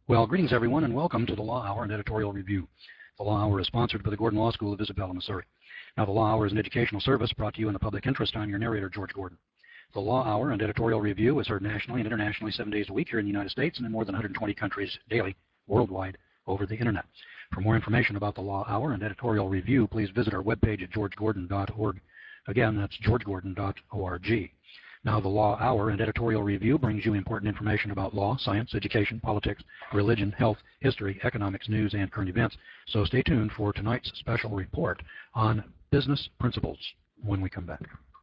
Well, greetings everyone, and welcome to the Law Hour and Editorial Review. The Law Hour is sponsored by the Gordon Law School of Isabella, Missouri. Now, the Law Hour is an educational service brought to you in the public interest. I'm your narrator, George Gordon. The Law Hour and Editorial Review is heard nationally and internationally 7 days a week here in the United States and in more than 120 countries daily, worldwide, over the internet. For more information about the Law Hour and Editorial Review, please visit our webpage at georgegordon.org. Again, that's georgegordon.org. Now, the Law Hour and Editorial Review brings you important information about law, science, education, politics, religion, health, history, economics, news, and current events. So stay tuned for tonight's special report on business principles when we come back.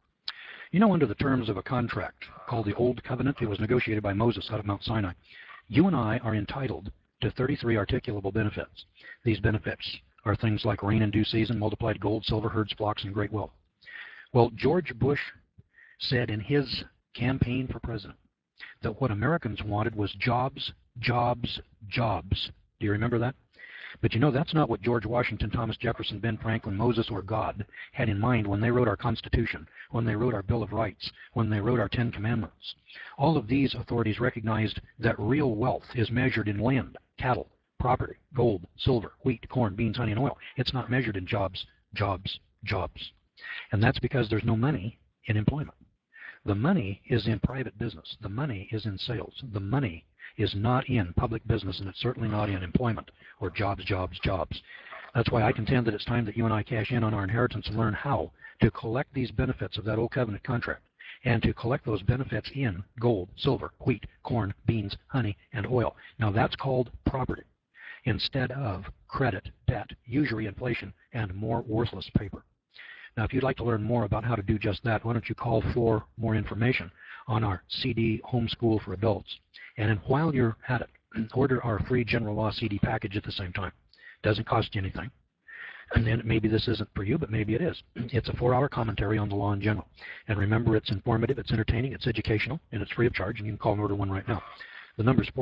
You know, under the terms of a contract called the Old Covenant, it was negotiated by Moses out of Mount Sinai. You and I are entitled to 33 articulable benefits. These benefits are things like rain in due season, multiplied gold, silver, herds, flocks, and great wealth. Well, George Bush said in his campaign for president that what Americans wanted was jobs, jobs, jobs. Do you remember that? But you know, that's not what George Washington, Thomas Jefferson, Ben Franklin, Moses, or God had in mind when they wrote our Constitution, when they wrote our Bill of Rights, when they wrote our Ten Commandments. All of these authorities recognized that real wealth is measured in land, cattle, property, gold, silver, wheat, corn, beans, honey, and oil. It's not measured in jobs, jobs, jobs. And that's because there's no money in employment. The money is in private business. The money is in sales. The money is not in public business, and it's certainly not in employment or jobs, jobs, jobs. That's why I contend that it's time that you and I cash in on our inheritance and learn how to collect these benefits of that old covenant contract, and to collect those benefits in gold, silver, wheat, corn, beans, honey, and oil. Now that's called property, instead of credit, debt, usury, inflation, and more worthless paper. Now, if you'd like to learn more about how to do just that, why don't you call for more information on our CD Homeschool for Adults. And then while you're at it, order our free General Law CD package at the same time. Doesn't cost you anything. And then maybe this isn't for you, but maybe it is. It's a 4-hour commentary on the law in general. And remember, it's informative, it's entertaining, it's educational, and it's free of charge, and you can call and order one right now. The number is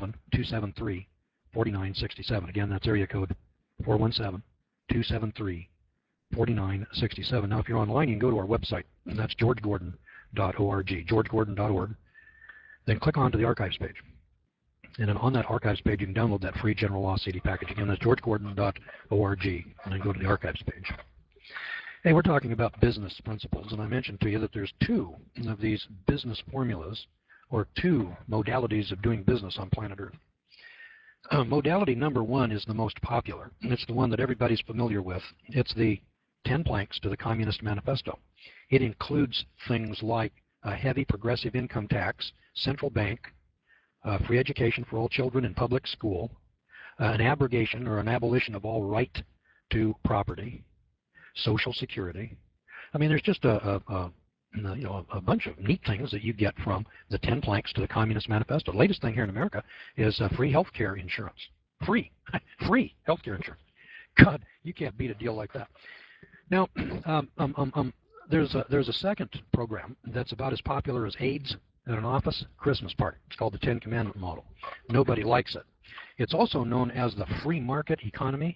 417-273-4967. Again, that's area code 417-273-4967. Now, if you're online, you can go to our website, and that's georgegordon.org, georgegordon.org. Then click onto the archives page. And then on that archives page, you can download that free General Law CD package. Again, that's georgegordon.org, and then go to the archives page. Hey, we're talking about business principles, and I mentioned to you that there's 2 of these business formulas, or 2 modalities of doing business on planet Earth. Modality number 1 is the most popular, and it's the one that everybody's familiar with. It's the 10 planks to the Communist Manifesto. It includes things like a heavy progressive income tax, central bank, free education for all children in public school, an abrogation or an abolition of all right to property, Social Security. I mean, there's just a bunch of neat things that you get from the 10 planks to the Communist Manifesto. The latest thing here in America is free health care insurance. Free. Free health care insurance. God, you can't beat a deal like that. Now, there's a second program that's about as popular as AIDS at an office Christmas party. It's called the Ten Commandment model. Nobody likes it. It's also known as the free market economy,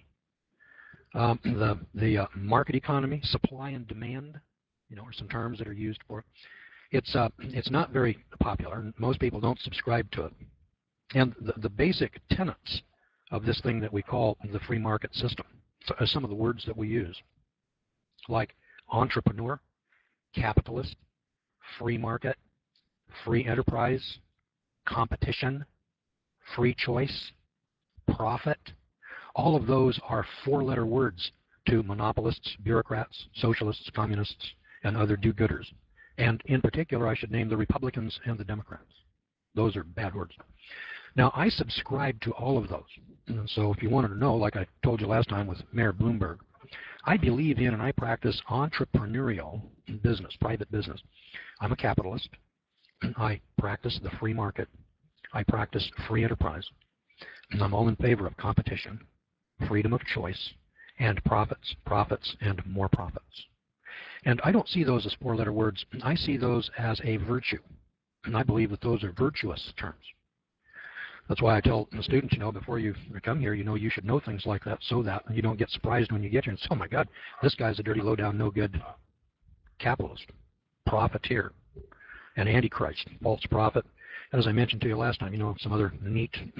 the market economy, supply and demand, are some terms that are used for it. It's not very popular. Most people don't subscribe to it. And the basic tenets of this thing that we call the free market system are some of the words that we use, like entrepreneur, capitalist, free market, free enterprise, competition, free choice, profit. All of those are 4-letter words to monopolists, bureaucrats, socialists, communists, and other do-gooders. And in particular, I should name the Republicans and the Democrats. Those are bad words. Now, I subscribe to all of those. And so if you wanted to know, like I told you last time with Mayor Bloomberg, I believe in and I practice entrepreneurial business, private business. I'm a capitalist. I practice the free market. I practice free enterprise. And I'm all in favor of competition, freedom of choice, and profits, and more profits. And I don't see those as 4-letter words. I see those as a virtue. And I believe that those are virtuous terms. That's why I tell the students, before you come here, you should know things like that so that you don't get surprised when you get here and say, oh my God, this guy's a dirty, low-down, no-good capitalist, profiteer, an antichrist, false prophet. And as I mentioned to you last time, some other neat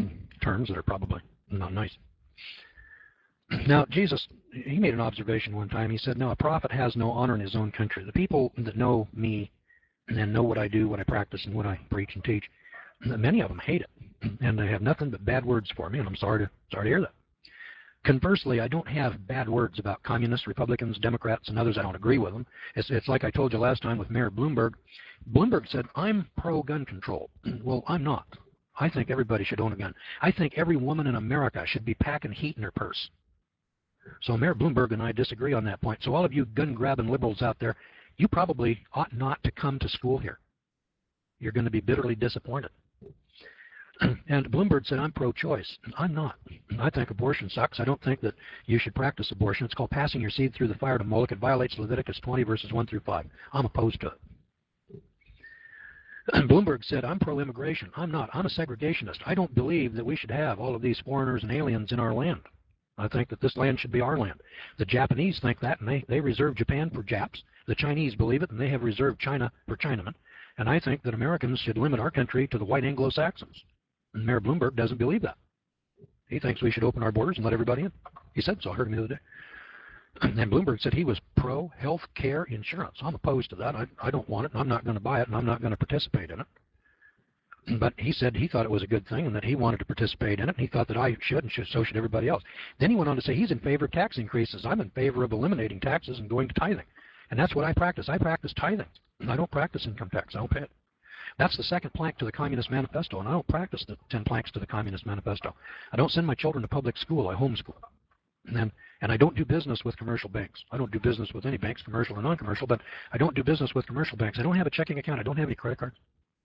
terms that are probably not nice. Now, Jesus, he made an observation one time. He said, no, a prophet has no honor in his own country. The people that know me and know what I do, what I practice, and what I preach and teach, many of them hate it. And they have nothing but bad words for me, and I'm sorry to hear that. Conversely, I don't have bad words about communists, Republicans, Democrats, and others. I don't agree with them. It's like I told you last time with Mayor Bloomberg. Bloomberg said, I'm pro-gun control. Well, I'm not. I think everybody should own a gun. I think every woman in America should be packing heat in her purse. So Mayor Bloomberg and I disagree on that point. So all of you gun-grabbing liberals out there, you probably ought not to come to school here. You're going to be bitterly disappointed. And Bloomberg said, I'm pro-choice. I'm not. I think abortion sucks. I don't think that you should practice abortion. It's called passing your seed through the fire to Moloch. It violates Leviticus 20, verses 1 through 5. I'm opposed to it. And Bloomberg said, I'm pro-immigration. I'm not. I'm a segregationist. I don't believe that we should have all of these foreigners and aliens in our land. I think that this land should be our land. The Japanese think that, and they reserve Japan for Japs. The Chinese believe it, and they have reserved China for Chinamen. And I think that Americans should limit our country to the white Anglo-Saxons. And Mayor Bloomberg doesn't believe that. He thinks we should open our borders and let everybody in. He said so. I heard him the other day. And Bloomberg said he was pro-health care insurance. I'm opposed to that. I don't want it, and I'm not going to buy it, and I'm not going to participate in it. But he said he thought it was a good thing and that he wanted to participate in it, and he thought that I should, and so should everybody else. Then he went on to say he's in favor of tax increases. I'm in favor of eliminating taxes and going to tithing. And that's what I practice. I practice tithing. I don't practice income tax. I don't pay it. That's the second plank to the Communist Manifesto, and I don't practice the 10 planks to the Communist Manifesto. I don't send my children to public school. I homeschool. And I don't do business with commercial banks. I don't do business with any banks, commercial or non-commercial, but I don't do business with commercial banks. I don't have a checking account. I don't have any credit cards.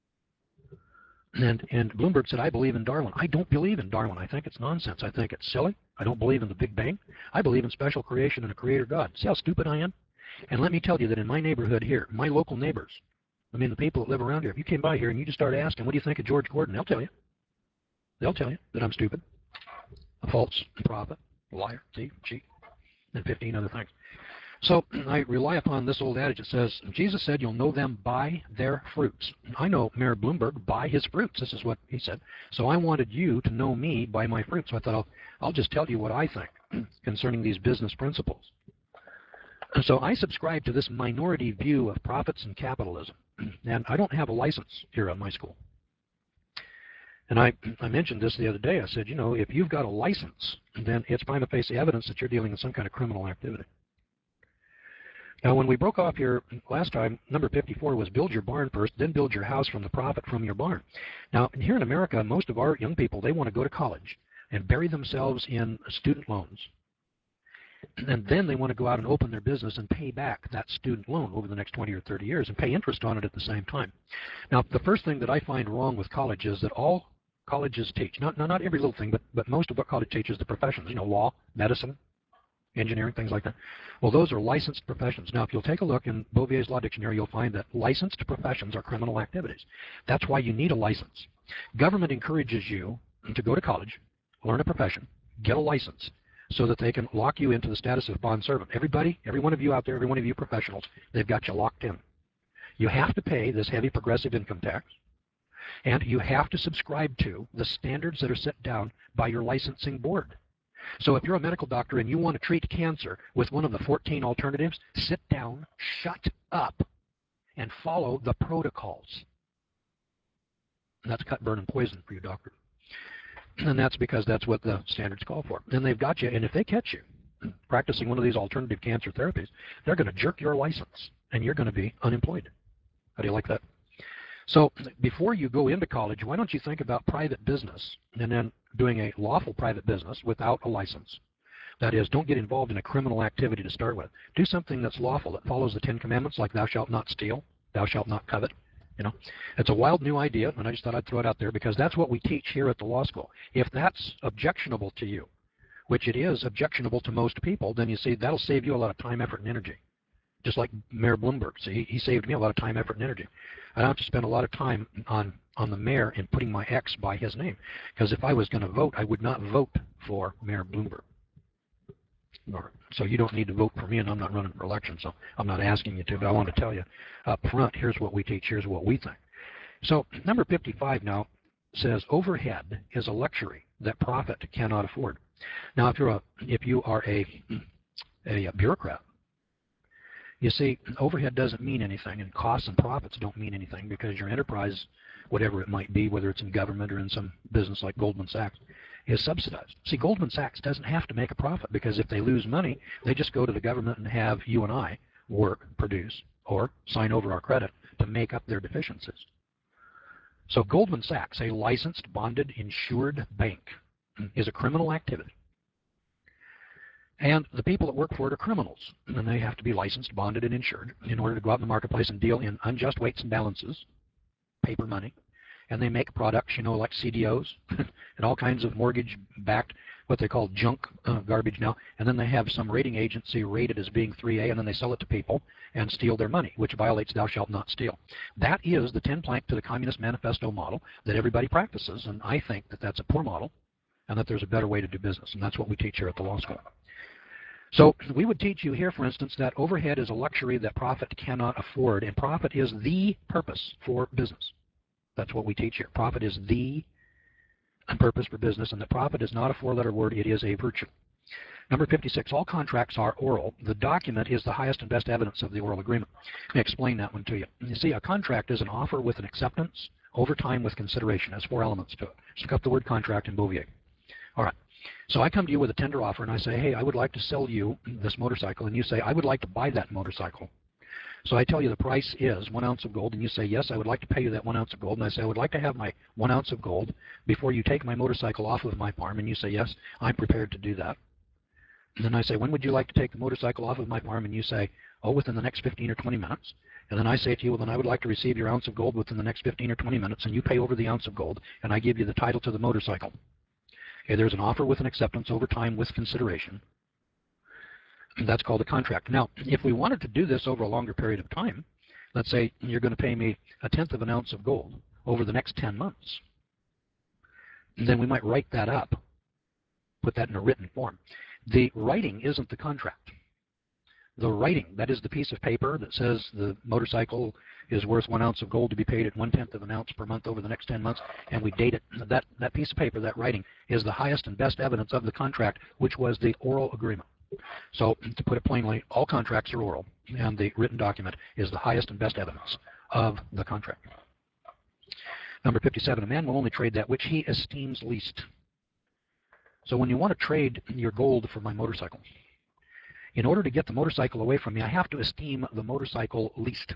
And Bloomberg said, I believe in Darwin. I don't believe in Darwin. I think it's nonsense. I think it's silly. I don't believe in the Big Bang. I believe in special creation and a creator God. See how stupid I am? And let me tell you that in my neighborhood here, my local neighbors, I mean the people that live around here, if you came by here and you just started asking, what do you think of George Gordon? They'll tell you. They'll tell you that I'm stupid, a false prophet, a liar, thief, cheat, and 15 other things. So I rely upon this old adage that says, Jesus said you'll know them by their fruits. I know Mayor Bloomberg by his fruits. This is what he said. So I wanted you to know me by my fruits. So I thought I'll just tell you what I think concerning these business principles. And so I subscribe to this minority view of profits and capitalism. And I don't have a license here at my school. And I mentioned this the other day. I said, you know, if you've got a license, then it's prima facie evidence that you're dealing with some kind of criminal activity. Now, when we broke off here last time, number 54 was build your barn first, then build your house from the profit from your barn. Now, here in America, most of our young people, they want to go to college and bury themselves in student loans. And then they want to go out and open their business and pay back that student loan over the next 20 or 30 years and pay interest on it at the same time. Now, the first thing that I find wrong with college is that all colleges teach, not every little thing, but most of what college teaches, the professions, you know, law, medicine, engineering, things like that. Well, those are licensed professions. Now, if you'll take a look in Bovier's Law Dictionary, you'll find that licensed professions are criminal activities. That's why you need a license. Government encourages you to go to college, learn a profession, get a license, so that they can lock you into the status of bond servant. Everybody, every one of you out there, every one of you professionals, they've got you locked in. You have to pay this heavy progressive income tax, and you have to subscribe to the standards that are set down by your licensing board. So if you're a medical doctor and you want to treat cancer with one of the 14 alternatives, sit down, shut up, and follow the protocols. And that's cut, burn, and poison for you, doctor. And that's because that's what the standards call for. And they've got you, and if they catch you practicing one of these alternative cancer therapies, they're going to jerk your license, and you're going to be unemployed. How do you like that? So before you go into college, why don't you think about private business and then doing a lawful private business without a license? That is, don't get involved in a criminal activity to start with. Do something that's lawful, that follows the 10 Commandments, like thou shalt not steal, thou shalt not covet. You know, it's a wild new idea, and I just thought I'd throw it out there because that's what we teach here at the law school. If that's objectionable to you, which it is objectionable to most people, then you see that'll save you a lot of time, effort, and energy. Just like Mayor Bloomberg. See, he saved me a lot of time, effort, and energy. I don't have to spend a lot of time on the mayor and putting my X by his name. Because if I was going to vote, I would not vote for Mayor Bloomberg. So you don't need to vote for me, and I'm not running for election, so I'm not asking you to. But I want to tell you up front, here's what we teach, here's what we think. So number 55 now, says overhead is a luxury that profit cannot afford. Now, if you are a bureaucrat, you see, overhead doesn't mean anything, and costs and profits don't mean anything because your enterprise, whatever it might be, whether it's in government or in some business like Goldman Sachs, is subsidized. See, Goldman Sachs doesn't have to make a profit because if they lose money, they just go to the government and have you and I work, produce, or sign over our credit to make up their deficiencies. So Goldman Sachs, a licensed, bonded, insured bank, is a criminal activity. And the people that work for it are criminals, and they have to be licensed, bonded, and insured in order to go out in the marketplace and deal in unjust weights and balances, paper money, and they make products, you know, like CDOs and all kinds of mortgage-backed, what they call junk garbage now, and then they have some rating agency rated as being 3A, and then they sell it to people and steal their money, which violates thou shalt not steal. That is the 10-plank to the Communist Manifesto model that everybody practices, and I think that that's a poor model and that there's a better way to do business, and that's what we teach here at the law school. So we would teach you here, for instance, that overhead is a luxury that profit cannot afford, and profit is the purpose for business. That's what we teach here. Profit is the purpose for business, and that profit is not a four-letter word, it is a virtue. Number 56, all contracts are oral. The document is the highest and best evidence of the oral agreement. Let me explain that one to you. You see, a contract is an offer with an acceptance over time with consideration. It has four elements to it. Just look up the word contract in Bouvier. All right. So I come to you with a tender offer, and I say, hey, I would like to sell you this motorcycle, and you say, I would like to buy that motorcycle. So I tell you the price is 1 ounce of gold, and you say, yes, I would like to pay you that 1 ounce of gold. And I say, I would like to have my 1 ounce of gold before you take my motorcycle off of my farm. And you say, yes, I'm prepared to do that. And then I say, when would you like to take the motorcycle off of my farm? And you say, oh, within the next 15 or 20 minutes. And then I say to you, well, then I would like to receive your ounce of gold within the next 15 or 20 minutes, and you pay over the ounce of gold, and I give you the title to the motorcycle. Okay, there's an offer with an acceptance over time with consideration. That's called a contract. Now, if we wanted to do this over a longer period of time, let's say you're going to pay me 1/10 of an ounce of gold over the next 10 months, then we might write that up, put that in a written form. The writing isn't the contract. The writing, that is the piece of paper that says the motorcycle is worth 1 ounce of gold to be paid at 1/10 of an ounce per month over the next 10 months, and we date it. That piece of paper, that writing, is the highest and best evidence of the contract, which was the oral agreement. So to put it plainly, all contracts are oral, and the written document is the highest and best evidence of the contract. Number 57, a man will only trade that which he esteems least. So when you want to trade your gold for my motorcycle, in order to get the motorcycle away from me, I have to esteem the motorcycle least.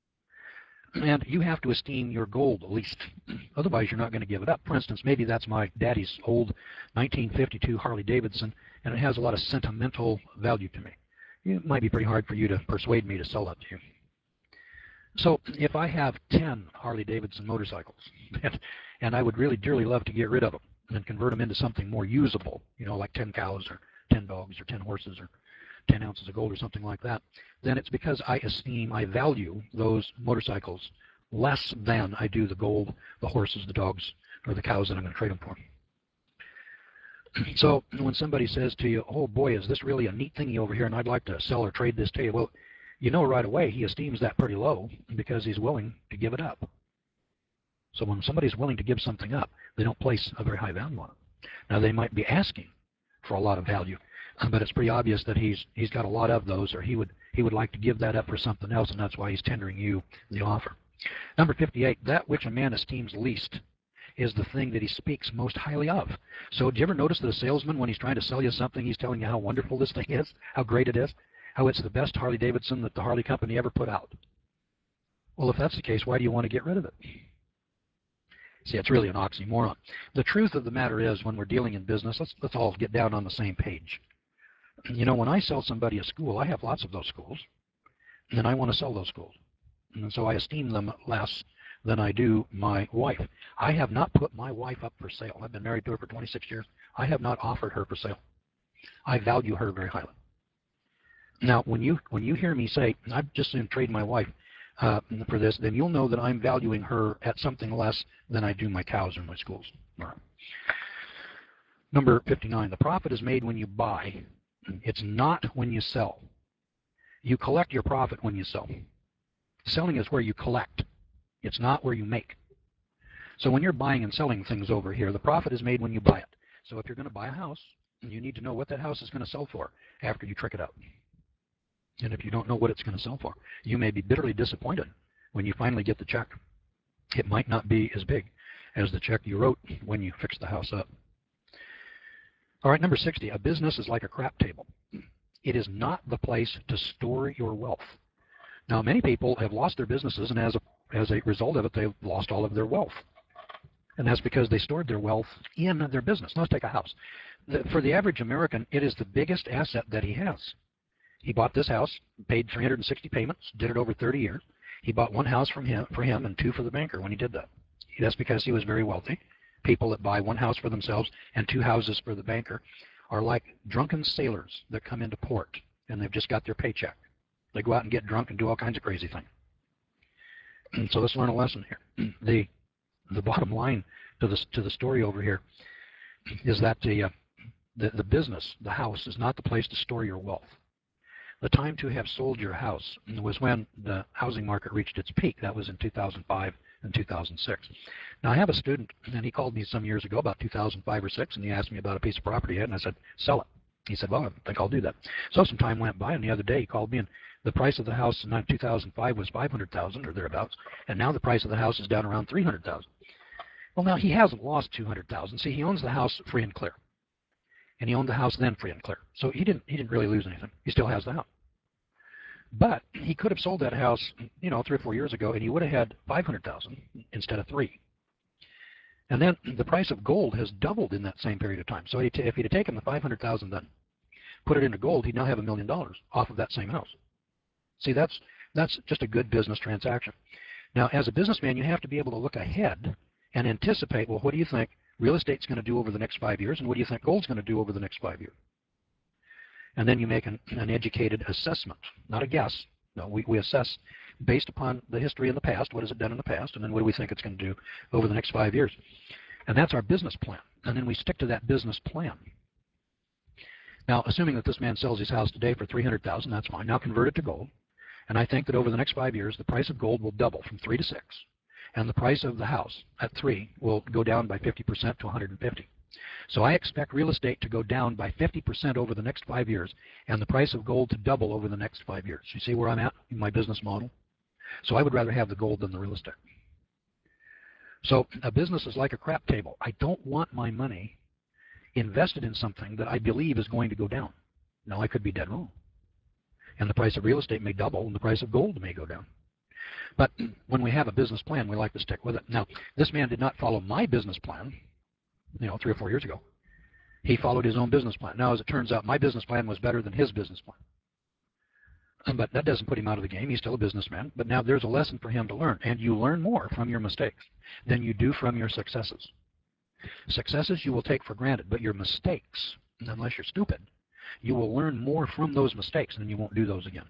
And you have to esteem your gold least. Otherwise, you're not going to give it up. For instance, maybe that's my daddy's old 1952 Harley Davidson, and it has a lot of sentimental value to me. It might be pretty hard for you to persuade me to sell that to you. So if I have 10 Harley Davidson motorcycles, and I would really dearly love to get rid of them and convert them into something more usable, you know, like 10 cows or 10 dogs or 10 horses or 10 ounces of gold or something like that, then it's because I value those motorcycles less than I do the gold, the horses, the dogs, or the cows that I'm going to trade them for. So when somebody says to you, oh boy, is this really a neat thingy over here and I'd like to sell or trade this to you, well, you know right away he esteems that pretty low because he's willing to give it up. So when somebody's willing to give something up, they don't place a very high value on it. Now they might be asking for a lot of value, but it's pretty obvious that he's got a lot of those, or he would like to give that up for something else, and that's why he's tendering you the offer. Number 58, that which a man esteems least is the thing that he speaks most highly of. So do you ever notice that a salesman, when he's trying to sell you something, he's telling you how wonderful this thing is, how great it is, how it's the best Harley Davidson that the Harley Company ever put out? Well, if that's the case, why do you want to get rid of it? See, it's really an oxymoron. The truth of the matter is, when we're dealing in business, let's all get down on the same page. You know, when I sell somebody a school, I have lots of those schools, and I want to sell those schools. And so I esteem them less than I do my wife. I have not put my wife up for sale. I've been married to her for 26 years. I have not offered her for sale. I value her very highly. Now, when you hear me say, I've just going to trade my wife for this, then you'll know that I'm valuing her at something less than I do my cows or my schools. All right. Number 59, the profit is made when you buy. It's not when you sell. You collect your profit when you sell. Selling is where you collect. It's not where you make. So when you're buying and selling things over here, the profit is made when you buy it. So if you're going to buy a house, you need to know what that house is going to sell for after you trick it out. And if you don't know what it's going to sell for, you may be bitterly disappointed when you finally get the check. It might not be as big as the check you wrote when you fixed the house up. All right, number 60, a business is like a crap table. It is not the place to store your wealth. Now, many people have lost their businesses, and as a result of it, they've lost all of their wealth. And that's because they stored their wealth in their business. Let's take a house. For the average American, it is the biggest asset that he has. He bought this house, paid 360 payments, did it over 30 years. He bought one house for him and two for the banker when he did that. That's because he was very wealthy. People that buy one house for themselves and two houses for the banker are like drunken sailors that come into port and they've just got their paycheck. They go out and get drunk and do all kinds of crazy things. And so let's learn a lesson here. The bottom line to the story over here is that the business, the house, is not the place to store your wealth. The time to have sold your house was when the housing market reached its peak. That was in 2005 and 2006. Now, I have a student, and he called me some years ago, about 2005 or 6, and he asked me about a piece of property, and I said, sell it. He said, well, I think I'll do that. So some time went by, and the other day he called me, and the price of the house in 2005 was $500,000 or thereabouts, and now the price of the house is down around $300,000. Well, now he hasn't lost $200,000. See, he owns the house free and clear, and he owned the house then free and clear. So he didn't really lose anything. He still has the house. But he could have sold that house, 3 or 4 years ago, and he would have had $500,000 instead of $3. And then the price of gold has doubled in that same period of time. So if he'd have taken the $500,000 then, put it into gold, he'd now have $1 million off of that same house. See, that's just a good business transaction. Now, as a businessman, you have to be able to look ahead and anticipate, well, what do you think real estate's going to do over the next 5 years, and what do you think gold's going to do over the next 5 years? And then you make an educated assessment, not a guess. No, we assess based upon the history in the past, what has it done in the past, and then what do we think it's going to do over the next 5 years. And that's our business plan. And then we stick to that business plan. Now, assuming that this man sells his house today for $300,000, that's fine. Now convert it to gold. And I think that over the next 5 years, the price of gold will double from 3 to 6. And the price of the house at 3 will go down by 50% to 150. So I expect real estate to go down by 50% over the next 5 years, and the price of gold to double over the next 5 years. You see where I'm at in my business model? So I would rather have the gold than the real estate. So a business is like a crap table. I don't want my money invested in something that I believe is going to go down. Now, I could be dead wrong. And the price of real estate may double, and the price of gold may go down. But when we have a business plan, we like to stick with it. Now, this man did not follow my business plan, 3 or 4 years ago. He followed his own business plan. Now, as it turns out, my business plan was better than his business plan. But that doesn't put him out of the game. He's still a businessman. But now there's a lesson for him to learn. And you learn more from your mistakes than you do from your successes. Successes you will take for granted, but your mistakes, unless you're stupid, you will learn more from those mistakes, and you won't do those again.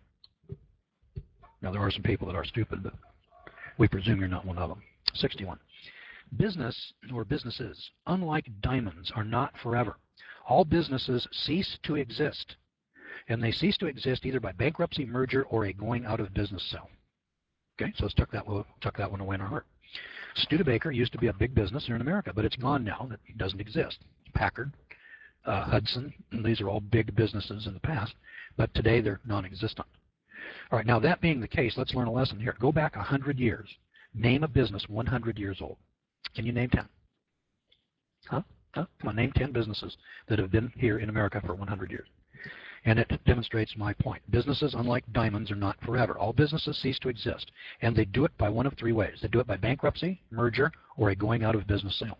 Now, there are some people that are stupid, but we presume you're not one of them. 61. Business or businesses, unlike diamonds, are not forever. All businesses cease to exist, and they cease to exist either by bankruptcy, merger, or a going out of business sale. Okay, so let's tuck that one away in our heart. Studebaker used to be a big business here in America, but it's gone now. It doesn't exist. Packard, Hudson, these are all big businesses in the past, but today they're non-existent. All right, now that being the case, let's learn a lesson here. Go back 100 years. Name a business 100 years old. Can you name 10? Huh? Come on, name 10 businesses that have been here in America for 100 years. And it demonstrates my point. Businesses, unlike diamonds, are not forever. All businesses cease to exist, and they do it by one of 3 ways. They do it by bankruptcy, merger, or a going out of business sale.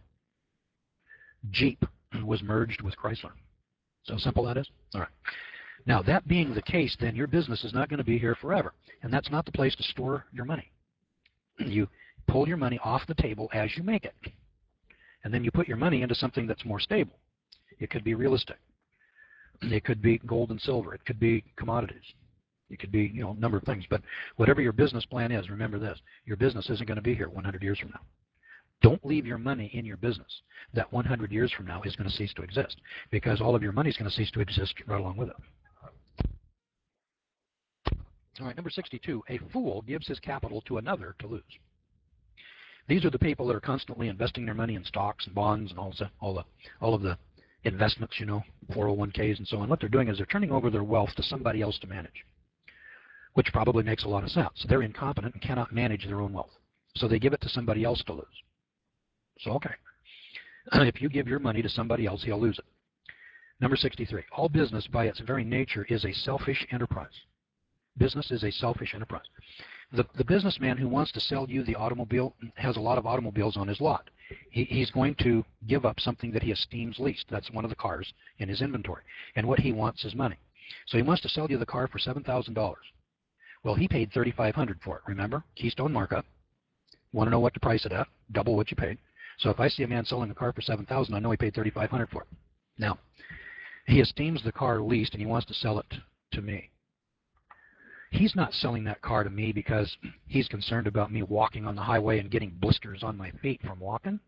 Jeep was merged with Chrysler. So simple that is? All right. Now, that being the case, then your business is not going to be here forever, and that's not the place to store your money. You pull your money off the table as you make it, and then you put your money into something that's more stable. It could be real estate. It could be gold and silver. It could be commodities. It could be, a number of things. But whatever your business plan is, remember this. Your business isn't going to be here 100 years from now. Don't leave your money in your business that 100 years from now is going to cease to exist, because all of your money is going to cease to exist right along with it. All right, number 62. A fool gives his capital to another to lose. These are the people that are constantly investing their money in stocks and bonds and all of the investments, 401ks and so on. What they're doing is they're turning over their wealth to somebody else to manage, which probably makes a lot of sense. They're incompetent and cannot manage their own wealth. So they give it to somebody else to lose. So, okay. If you give your money to somebody else, he'll lose it. Number 63, all business by its very nature is a selfish enterprise. Business is a selfish enterprise. The businessman who wants to sell you the automobile has a lot of automobiles on his lot. He's going to give up something that he esteems least. That's one of the cars in his inventory. And what he wants is money. So he wants to sell you the car for $7,000. Well, he paid $3,500 for it, remember? Keystone markup. Want to know what to price it at? Double what you paid. So if I see a man selling a car for $7,000, I know he paid $3,500 for it. Now, he esteems the car least and he wants to sell it to me. He's not selling that car to me because he's concerned about me walking on the highway and getting blisters on my feet from walking.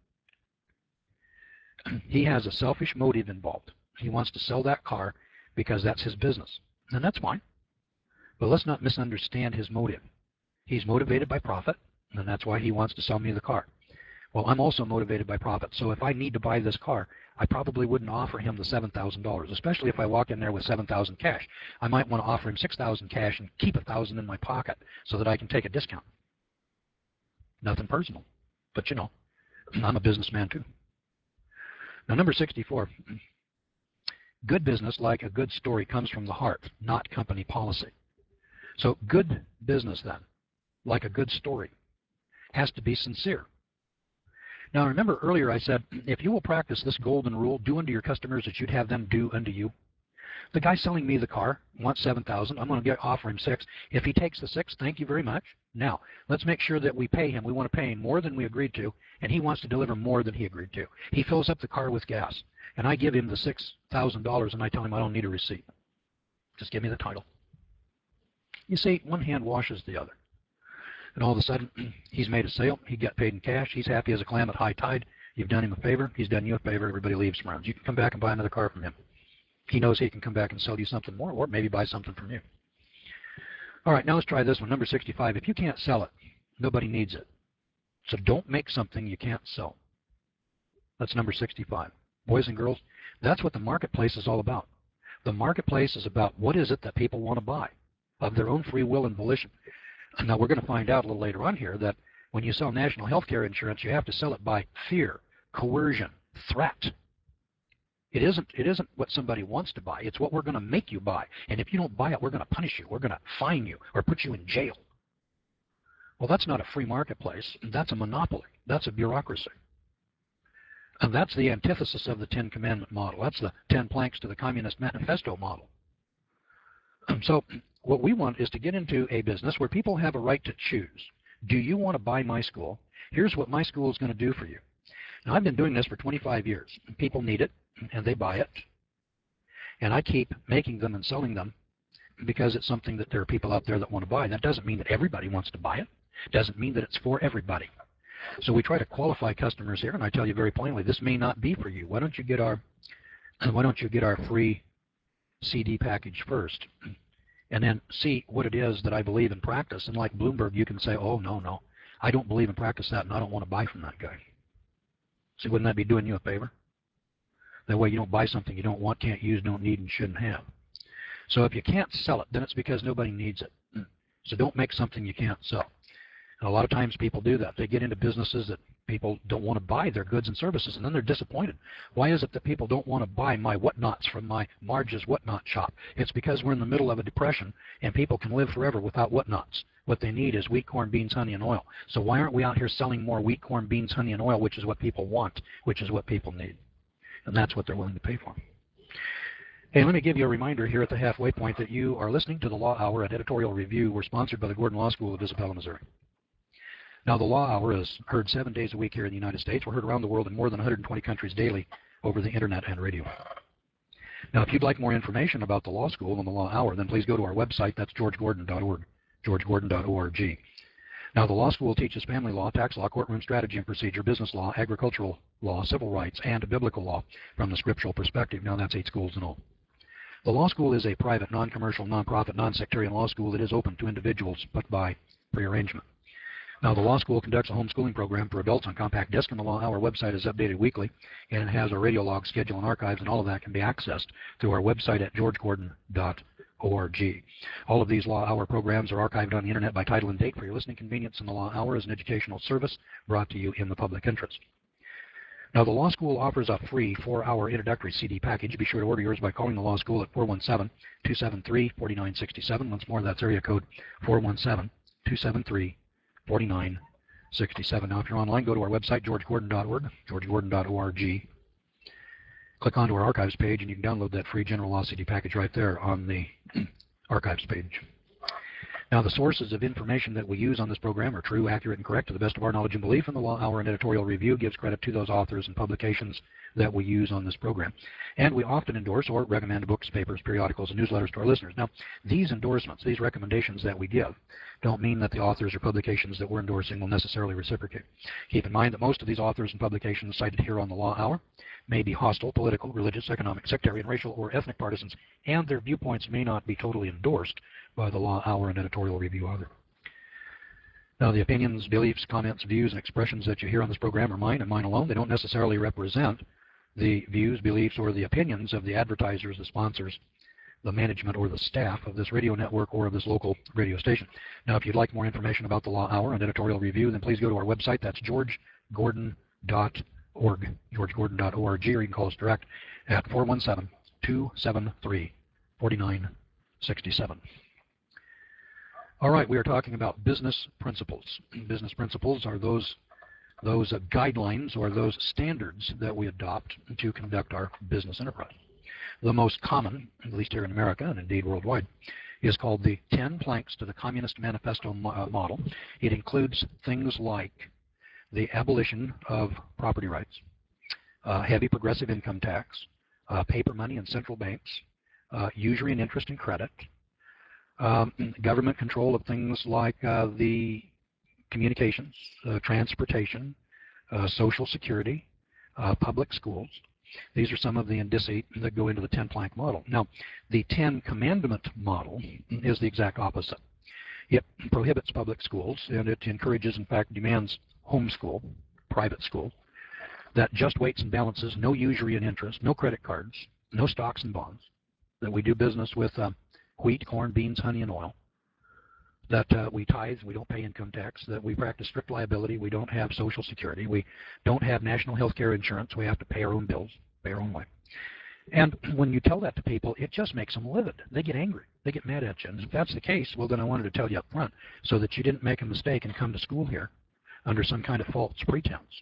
He has a selfish motive involved. He wants to sell that car because that's his business. And that's fine. But let's not misunderstand his motive. He's motivated by profit, and that's why he wants to sell me the car. Well, I'm also motivated by profit. So if I need to buy this car, I probably wouldn't offer him the $7,000, especially if I walk in there with $7,000 cash. I might want to offer him $6,000 cash and keep $1,000 in my pocket so that I can take a discount. Nothing personal, but I'm a businessman too. Now, number 64, good business, like a good story, comes from the heart, not company policy. So good business then, like a good story, has to be sincere. Now, remember earlier I said, if you will practice this golden rule, do unto your customers as you'd have them do unto you. The guy selling me the car wants $7,000. I'm going to offer him $6,000. If he takes the $6,000, thank you very much. Now, let's make sure that we pay him. We want to pay him more than we agreed to, and he wants to deliver more than he agreed to. He fills up the car with gas, and I give him the $6,000, and I tell him I don't need a receipt. Just give me the title. You see, one hand washes the other. And all of a sudden, he's made a sale. He got paid in cash. He's happy as a clam at high tide. You've done him a favor. He's done you a favor. Everybody leaves friends. You can come back and buy another car from him. He knows he can come back and sell you something more, or maybe buy something from you. All right, now let's try this one. Number 65. If you can't sell it, nobody needs it. So don't make something you can't sell. That's number 65. Boys and girls, that's what the marketplace is all about. The marketplace is about what is it that people want to buy of their own free will and volition. Now, we're going to find out a little later on here that when you sell national health care insurance, you have to sell it by fear, coercion, threat. It isn't what somebody wants to buy. It's what we're going to make you buy. And if you don't buy it, we're going to punish you. We're going to fine you or put you in jail. Well, that's not a free marketplace. That's a monopoly. That's a bureaucracy. And that's the antithesis of the Ten Commandment model. That's the 10 planks to the Communist Manifesto model. So what we want is to get into a business where people have a right to choose. Do you want to buy my school? Here's what my school is going to do for you. Now, I've been doing this for 25 years. People need it, and they buy it. And I keep making them and selling them because it's something that there are people out there that want to buy. That doesn't mean that everybody wants to buy it. It doesn't mean that it's for everybody. So we try to qualify customers here, and I tell you very plainly, this may not be for you. Why don't you get our free CD package first, and then see what it is that I believe in practice. And like Bloomberg, you can say, oh, no, I don't believe in practice that, and I don't want to buy from that guy. See, wouldn't that be doing you a favor? That way you don't buy something you don't want, can't use, don't need, and shouldn't have. So if you can't sell it, then it's because nobody needs it. So don't make something you can't sell. And a lot of times people do that. They get into businesses that people don't want to buy their goods and services, and then they're disappointed. Why is it that people don't want to buy my whatnots from my Marge's Whatnot shop? It's because we're in the middle of a depression, and people can live forever without whatnots. What they need is wheat, corn, beans, honey, and oil. So why aren't we out here selling more wheat, corn, beans, honey, and oil, which is what people want, which is what people need? And that's what they're willing to pay for. Hey, let me give you a reminder here at the halfway point that you are listening to the Law Hour at Editorial Review. We're sponsored by the Gordon Law School of Isabella, Missouri. Now, the Law Hour is heard 7 days a week here in the United States. We're heard around the world in more than 120 countries daily over the Internet and radio. Now, if you'd like more information about the Law School and the Law Hour, then please go to our website. That's georgegordon.org, georgegordon.org. Now, the Law School teaches family law, tax law, courtroom strategy and procedure, business law, agricultural law, civil rights, and biblical law from the scriptural perspective. Now, that's 8 schools in all. The Law School is a private, non-commercial, non-profit, non-sectarian law school that is open to individuals, but by prearrangement. Now, the law school conducts a homeschooling program for adults on compact disc, and the Law Hour website is updated weekly, and it has a radio log schedule and archives, and all of that can be accessed through our website at georgegordon.org. All of these Law Hour programs are archived on the internet by title and date for your listening convenience, and the Law Hour is an educational service brought to you in the public interest. Now, the Law School offers a free 4-hour introductory CD package. Be sure to order yours by calling the Law School at 417-273-4967. Once more, that's area code 417-273-4967. Now, if you're online, go to our website, georgegordon.org, georgegordon.org. Click onto our archives page, and you can download that free general law CD package right there on the archives page. Now, the sources of information that we use on this program are true, accurate, and correct to the best of our knowledge and belief, and the Law Hour and editorial review gives credit to those authors and publications that we use on this program. And we often endorse or recommend books, papers, periodicals, and newsletters to our listeners. Now, these endorsements, these recommendations that we give, don't mean that the authors or publications that we're endorsing will necessarily reciprocate. Keep in mind that most of these authors and publications cited here on the Law Hour may be hostile, political, religious, economic, sectarian, racial, or ethnic partisans, and their viewpoints may not be totally endorsed by the Law Hour and editorial review either. Now, the opinions, beliefs, comments, views, and expressions that you hear on this program are mine and mine alone. They don't necessarily represent the views, beliefs, or the opinions of the advertisers, the sponsors, the management, or the staff of this radio network or of this local radio station. Now, if you'd like more information about the Law Hour and editorial review, then please go to our website. That's georgegordon.org, georgegordon.org, or you can call us direct at 417-273-4967. All right, we are talking about business principles. Business principles are those guidelines or those standards that we adopt to conduct our business enterprise. The most common, at least here in America and indeed worldwide, is called the 10 Planks to the Communist Manifesto model. It includes things like the abolition of property rights, heavy progressive income tax, paper money and central banks, usury and interest and credit, government control of things like the communications, transportation, social security, public schools. These are some of the indicia that go into the 10-plank model. Now, the 10-commandment model is the exact opposite. It prohibits public schools, and it encourages, in fact, demands homeschool, private school, that just weights and balances, no usury and interest, no credit cards, no stocks and bonds, that we do business with wheat, corn, beans, honey, and oil, that we tithe, we don't pay income tax, that we practice strict liability, we don't have Social Security, we don't have national health care insurance, we have to pay our own bills, pay our own way. And when you tell that to people, it just makes them livid. They get angry. They get mad at you. And if that's the case, well, then I wanted to tell you up front so that you didn't make a mistake and come to school here under some kind of false pretense.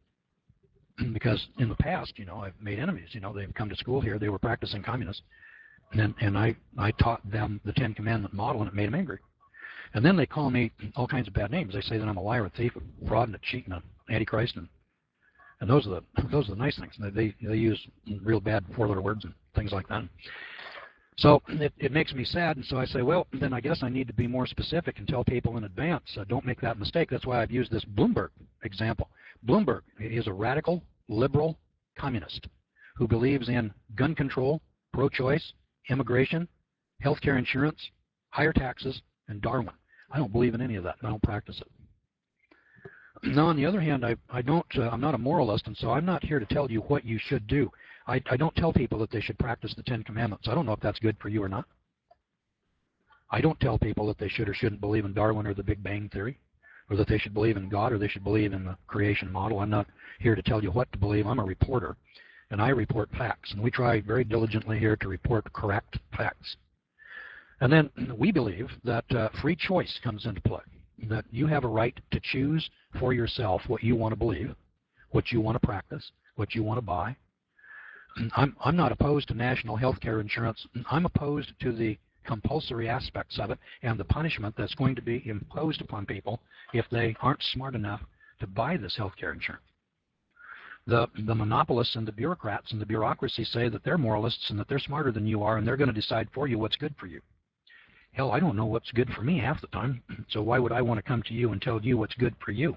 Because in the past, I've made enemies. They've come to school here. They were practicing communists. And I taught them the 10 Commandment model, and it made them angry. And then they call me all kinds of bad names. They say that I'm a liar, a thief, a fraud, and a cheat, and an antichrist, and those are the nice things. They use real bad four-letter words and things like that. So it makes me sad, and so I say, well, then I guess I need to be more specific and tell people in advance, don't make that mistake. That's why I've used this Bloomberg example. Bloomberg is a radical, liberal communist who believes in gun control, pro-choice, immigration, health care insurance, higher taxes, and Darwin. I don't believe in any of that. I don't practice it. Now, on the other hand, I'm not a moralist, and so I'm not here to tell you what you should do. I don't tell people that they should practice the 10 Commandments. I don't know if that's good for you or not. I don't tell people that they should or shouldn't believe in Darwin or the Big Bang Theory, or that they should believe in God, or they should believe in the creation model. I'm not here to tell you what to believe. I'm a reporter, and I report facts, and we try very diligently here to report correct facts. And then we believe that free choice comes into play, that you have a right to choose for yourself what you want to believe, what you want to practice, what you want to buy. I'm not opposed to national health care insurance. I'm opposed to the compulsory aspects of it and the punishment that's going to be imposed upon people if they aren't smart enough to buy this health care insurance. The monopolists and the bureaucrats and the bureaucracy say that they're moralists and that they're smarter than you are, and they're going to decide for you what's good for you. Hell, I don't know what's good for me half the time, so why would I want to come to you and tell you what's good for you?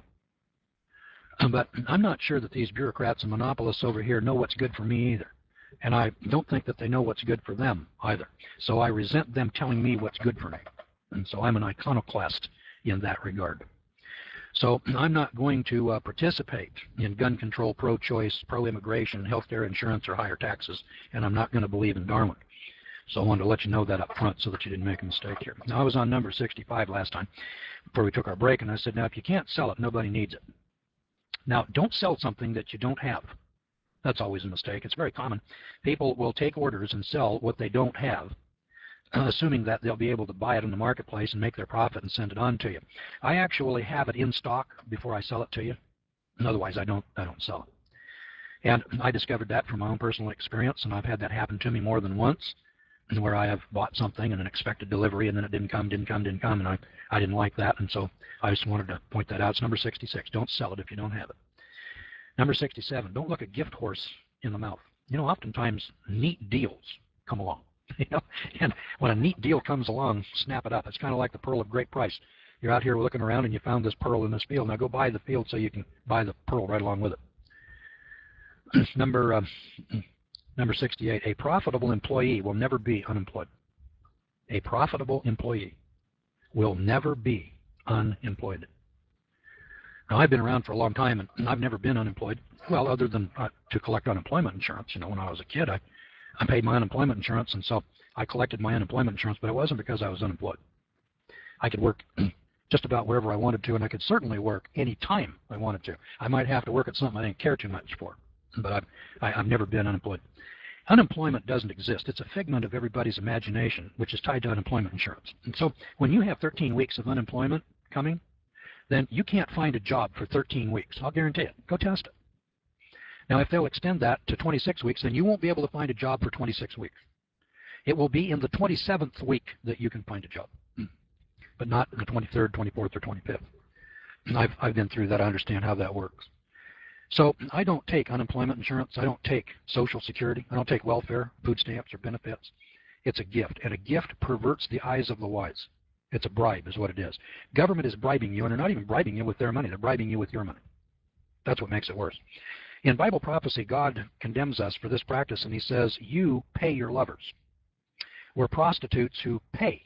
But I'm not sure that these bureaucrats and monopolists over here know what's good for me either. And I don't think that they know what's good for them either. So I resent them telling me what's good for me. And so I'm an iconoclast in that regard. So I'm not going to participate in gun control, pro-choice, pro-immigration, healthcare, insurance, or higher taxes, and I'm not going to believe in Darwin. So I wanted to let you know that up front so that you didn't make a mistake here. Now, I was on number 65 last time before we took our break, and I said, now, if you can't sell it, nobody needs it. Now, don't sell something that you don't have. That's always a mistake. It's very common. People will take orders and sell what they don't have, assuming that they'll be able to buy it in the marketplace and make their profit and send it on to you. I actually have it in stock before I sell it to you. Otherwise, I don't sell it. And I discovered that from my own personal experience, and I've had that happen to me more than once, where I have bought something and an expected delivery, and then it didn't come, and I didn't like that, and so I just wanted to point that out. It's number 66. Don't sell it if you don't have it. Number 67. Don't look a gift horse in the mouth. You know, oftentimes neat deals come along. And when a neat deal comes along, snap it up. It's kind of like the pearl of great price. You're out here looking around and you found this pearl in this field. Now go buy the field so you can buy the pearl right along with it. Number 68. A profitable employee will never be unemployed. A profitable employee will never be unemployed. Now, I've been around for a long time, and I've never been unemployed. Well, other than to collect unemployment insurance. When I was a kid, I paid my unemployment insurance, and so I collected my unemployment insurance, but it wasn't because I was unemployed. I could work just about wherever I wanted to, and I could certainly work any time I wanted to. I might have to work at something I didn't care too much for, but I've never been unemployed. Unemployment doesn't exist. It's a figment of everybody's imagination, which is tied to unemployment insurance. And so when you have 13 weeks of unemployment coming, then you can't find a job for 13 weeks. I'll guarantee it. Go test it. Now, if they'll extend that to 26 weeks, then you won't be able to find a job for 26 weeks. It will be in the 27th week that you can find a job, but not in the 23rd, 24th, or 25th. And I've been through that. I understand how that works. So I don't take unemployment insurance. I don't take Social Security. I don't take welfare, food stamps, or benefits. It's a gift, and a gift perverts the eyes of the wise. It's a bribe is what it is. Government is bribing you, and they're not even bribing you with their money. They're bribing you with your money. That's what makes it worse. In Bible prophecy, God condemns us for this practice, and he says, you pay your lovers. We're prostitutes who pay.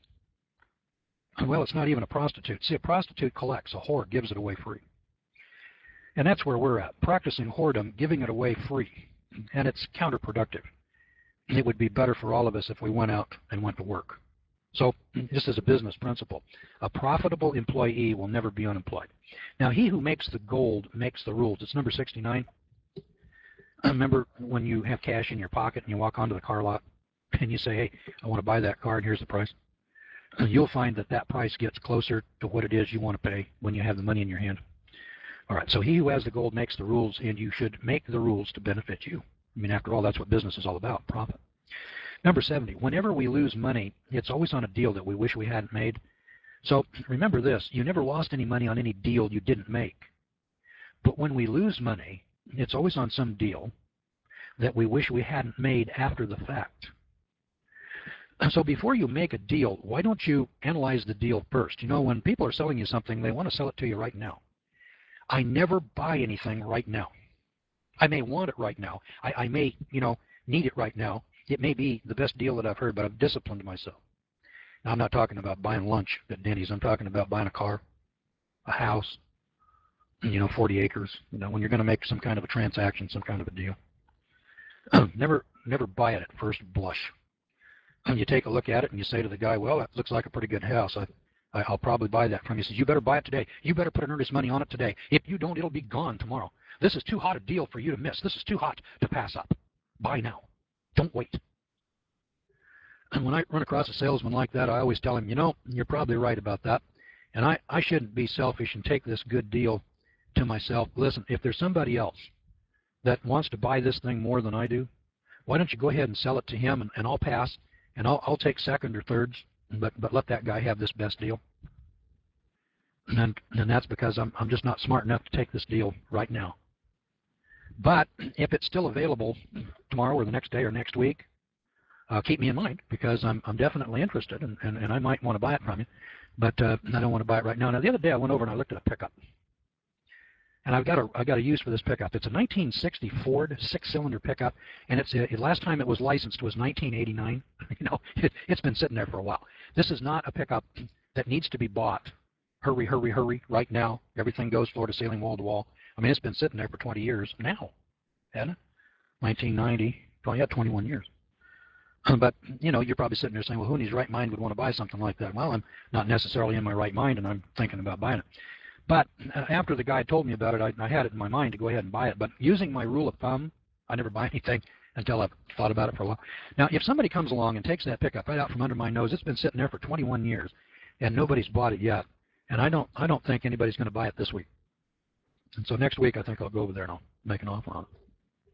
Well, it's not even a prostitute. See, a prostitute collects. A whore gives it away free. And that's where we're at, practicing whoredom, giving it away free. And it's counterproductive. It would be better for all of us if we went out and went to work. So just as a business principle, a profitable employee will never be unemployed. Now, he who makes the gold makes the rules. It's number 69. Remember when you have cash in your pocket and you walk onto the car lot and you say, hey, I want to buy that car and here's the price? You'll find that that price gets closer to what it is you want to pay when you have the money in your hand. All right, so he who has the gold makes the rules, and you should make the rules to benefit you. I mean, after all, that's what business is all about, profit. Number 70, whenever we lose money, it's always on a deal that we wish we hadn't made. So remember this, you never lost any money on any deal you didn't make. But when we lose money, it's always on some deal that we wish we hadn't made after the fact. So before you make a deal, why don't you analyze the deal first? When people are selling you something, they want to sell it to you right now. I never buy anything right now. I may want it right now. I may, need it right now. It may be the best deal that I've heard, but I've disciplined myself. Now, I'm not talking about buying lunch at Denny's. I'm talking about buying a car, a house, 40 acres, when you're going to make some kind of a transaction, some kind of a deal. Never buy it at first blush. And you take a look at it and you say to the guy, well, that looks like a pretty good house. I'll probably buy that from you. He says, you better buy it today. You better put an earnest money on it today. If you don't, it'll be gone tomorrow. This is too hot a deal for you to miss. This is too hot to pass up. Buy now. Don't wait. And when I run across a salesman like that, I always tell him, you're probably right about that. And I shouldn't be selfish and take this good deal to myself. Listen, if there's somebody else that wants to buy this thing more than I do, why don't you go ahead and sell it to him, and I'll pass, and I'll take second or thirds, but let that guy have this best deal. And that's because I'm just not smart enough to take this deal right now. But if it's still available tomorrow or the next day or next week, keep me in mind, because I'm definitely interested, and I might want to buy it from you, but I don't want to buy it right now. Now, the other day I went over and I looked at a pickup, and I've got a use for this pickup. It's a 1960 Ford 6-cylinder pickup, and last time it was licensed was 1989. It's been sitting there for a while. This is not a pickup that needs to be bought hurry, hurry, hurry, right now. Everything goes floor to ceiling, wall to wall. I mean, it's been sitting there for 20 years now, hasn't it? 1990, yeah, 21 years. But, you know, you're probably sitting there saying, well, who in his right mind would want to buy something like that? Well, I'm not necessarily in my right mind, and I'm thinking about buying it. But after the guy told me about it, I had it in my mind to go ahead and buy it. But using my rule of thumb, I never buy anything until I've thought about it for a while. Now, if somebody comes along and takes that pickup right out from under my nose, it's been sitting there for 21 years, and nobody's bought it yet. And I don't think anybody's going to buy it this week. And so next week, I think I'll go over there and I'll make an offer on it.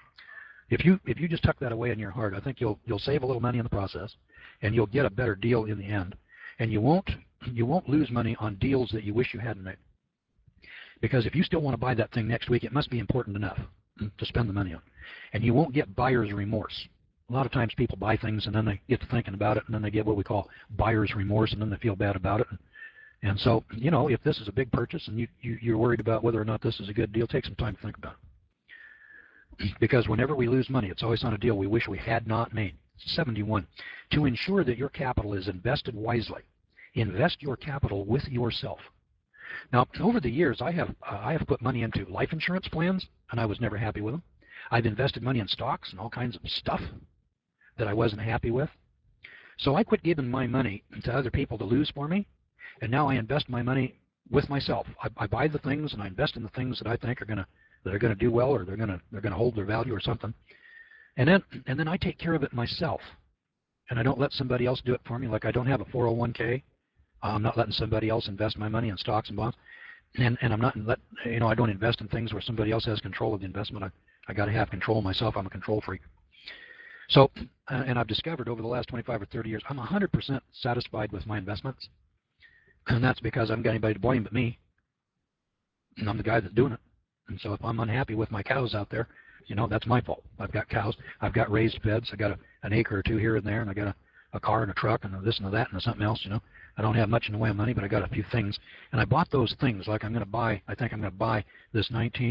If you just tuck that away in your heart, I think you'll save a little money in the process, and you'll get a better deal in the end. And you won't lose money on deals that you wish you hadn't made. Because if you still want to buy that thing next week, it must be important enough to spend the money on. And you won't get buyer's remorse. A lot of times people buy things and then they get to thinking about it, and then they get what we call buyer's remorse, and then they feel bad about it. And so, you know, if this is a big purchase and you're worried about whether or not this is a good deal, take some time to think about it. Because whenever we lose money, it's always on a deal we wish we had not made. 71. To ensure that your capital is invested wisely, invest your capital with yourself. Now, over the years, I have put money into life insurance plans, and I was never happy with them. I've invested money in stocks and all kinds of stuff that I wasn't happy with. So I quit giving my money to other people to lose for me, and now I invest my money with myself. I buy the things and I invest in the things that I think are gonna do well, or they're gonna hold their value or something. And then I take care of it myself, and I don't let somebody else do it for me. Like I don't have a 401k. I'm not letting somebody else invest my money in stocks and bonds, and I'm not I don't invest in things where somebody else has control of the investment. I got to have control myself. I'm a control freak. So, and I've discovered over the last 25 or 30 years, I'm 100% satisfied with my investments, and that's because I haven't got anybody to blame but me, and I'm the guy that's doing it. And so if I'm unhappy with my cows out there, you know, that's my fault. I've got cows. I've got raised beds. I got an acre or two here and there, and I got a car and a truck and a this and a that and a something else, you know. I don't have much in the way of money, but I got a few things. And I bought those things like I think I'm going to buy this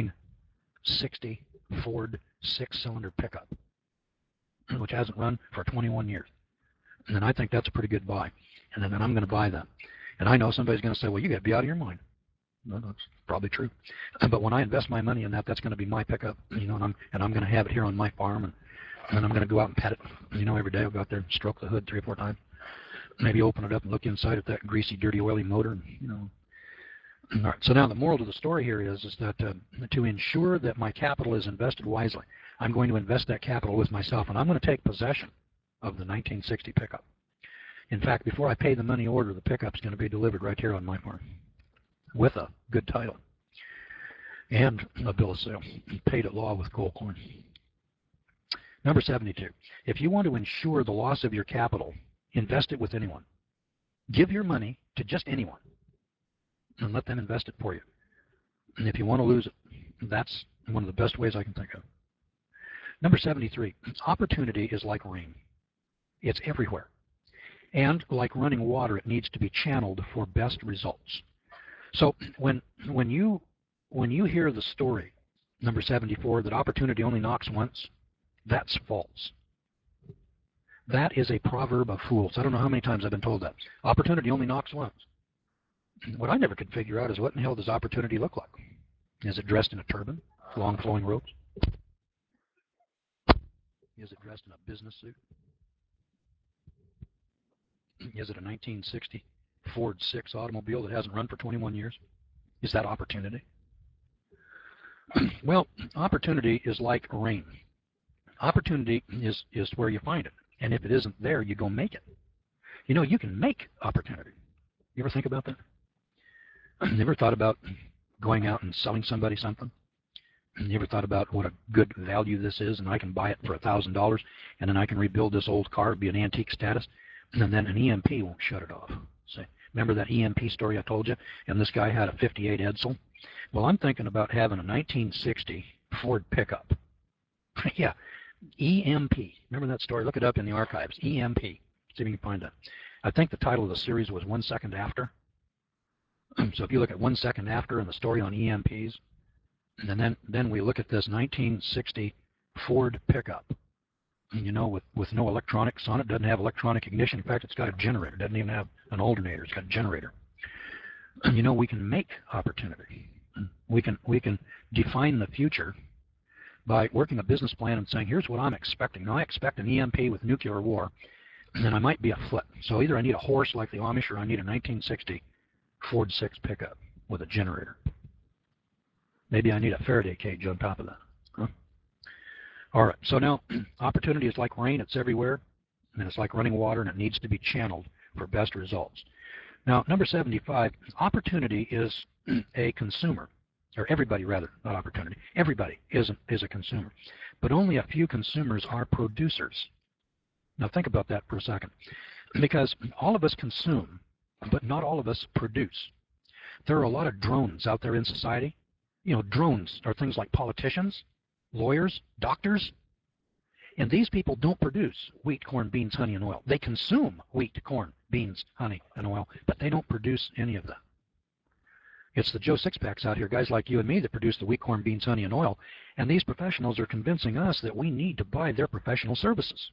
1960 Ford 6-cylinder pickup, which hasn't run for 21 years. And I think that's a pretty good buy. And then I'm going to buy that. And I know somebody's going to say, well, you got to be out of your mind. No, that's probably true. But when I invest my money in that, that's going to be my pickup, you know, and I'm going to have it here on my farm, and then I'm going to go out and pet it, you know, every day. I'll go out there and stroke the hood 3 or 4 times. Maybe open it up and look inside at that greasy, dirty, oily motor, and, you know. All right. So now the moral to the story here is that to ensure that my capital is invested wisely, I'm going to invest that capital with myself, and I'm going to take possession of the 1960 pickup. In fact, before I pay the money order, the pickup's going to be delivered right here on my farm with a good title and a bill of sale, paid at law with gold coin. Number 72. If you want to ensure the loss of your capital, invest it with anyone. Give your money to just anyone and let them invest it for you. And if you want to lose it, that's one of the best ways I can think of. Number 73. Opportunity is like rain. It's everywhere. And like running water, it needs to be channeled for best results. So when you hear the story, number 74, that opportunity only knocks once, that's false. That is a proverb of fools. I don't know how many times I've been told that. Opportunity only knocks once. What I never could figure out is what in the hell does opportunity look like? Is it dressed in a turban, long flowing robes? Is it dressed in a business suit? Is it a 1960 Ford 6 automobile that hasn't run for 21 years? Is that opportunity? Well, opportunity is like rain. Opportunity is where you find it. And if it isn't there, you go make it. You know, you can make opportunity. You ever think about that? You ever thought about going out and selling somebody something? You ever thought about what a good value this is, and I can buy it for $1,000, and then I can rebuild this old car, be an antique status, and then an EMP won't shut it off. See, remember that EMP story I told you? And this guy had a 58 Edsel. Well, I'm thinking about having a 1960 Ford pickup. Yeah, EMP. Remember that story? Look it up in the archives. EMP. See if you can find that. I think the title of the series was 1 Second After. So if you look at 1 Second After and the story on EMPs, and then we look at this 1960 Ford pickup, you know, with no electronics on it, doesn't have electronic ignition. In fact, it's got a generator. It doesn't even have an alternator. It's got a generator. You know, we can make opportunity. We can define the future by working a business plan and saying, here's what I'm expecting. Now, I expect an EMP with nuclear war, and I might be afoot. So either I need a horse like the Amish, or I need a 1960 Ford 6 pickup with a generator. Maybe I need a Faraday cage on top of that. Huh? All right, so now opportunity is like rain. It's everywhere, and it's like running water, and it needs to be channeled for best results. Now, number 75, opportunity is a consumer, or everybody rather, not opportunity. Everybody is a consumer, but only a few consumers are producers. Now think about that for a second, because all of us consume, but not all of us produce. There are a lot of drones out there in society. You know, drones are things like politicians, lawyers, doctors, and these people don't produce wheat, corn, beans, honey, and oil. They consume wheat, corn, beans, honey, and oil, but they don't produce any of that. It's the Joe Sixpacks out here, guys like you and me, that produce the wheat, corn, beans, honey, and oil, and these professionals are convincing us that we need to buy their professional services.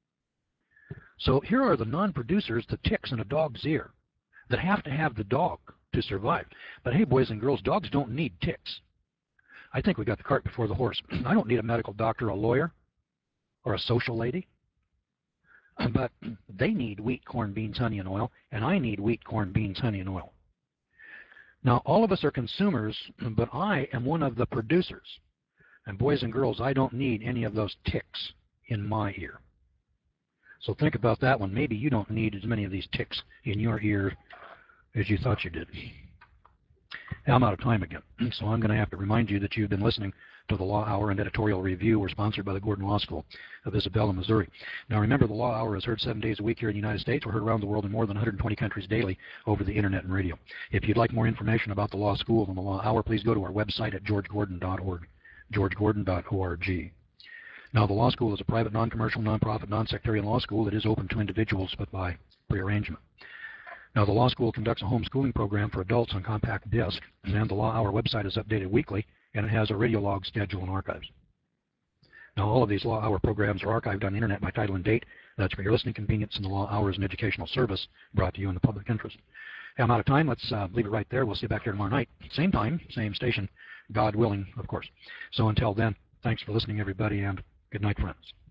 So here are the non-producers, the ticks in a dog's ear, that have to have the dog to survive. But hey, boys and girls, dogs don't need ticks. I think we got the cart before the horse. I don't need a medical doctor, a lawyer, or a social lady. But they need wheat, corn, beans, honey, and oil, and I need wheat, corn, beans, honey, and oil. Now, all of us are consumers, but I am one of the producers. And boys and girls, I don't need any of those ticks in my ear. So think about that one. Maybe you don't need as many of these ticks in your ear as you thought you did. Now, I'm out of time again, so I'm going to have to remind you that you've been listening to the Law Hour and Editorial Review. We're sponsored by the Gordon Law School of Isabella, Missouri. Now, remember, the Law Hour is heard 7 days a week here in the United States. We're heard around the world in more than 120 countries daily over the Internet and radio. If you'd like more information about the Law School and the Law Hour, please go to our website at georgegordon.org, georgegordon.org. Now, the Law School is a private, non-commercial, non-profit, non-sectarian law school that is open to individuals, but by prearrangement. Now, the Law School conducts a homeschooling program for adults on compact disc, and the Law Hour website is updated weekly, and it has a radio log schedule and archives. Now, all of these Law Hour programs are archived on the Internet by title and date. That's for your listening convenience, and the Law Hour is an educational service brought to you in the public interest. Hey, I'm out of time. Let's leave it right there. We'll see you back here tomorrow night. Same time, same station, God willing, of course. So until then, thanks for listening, everybody, and good night, friends.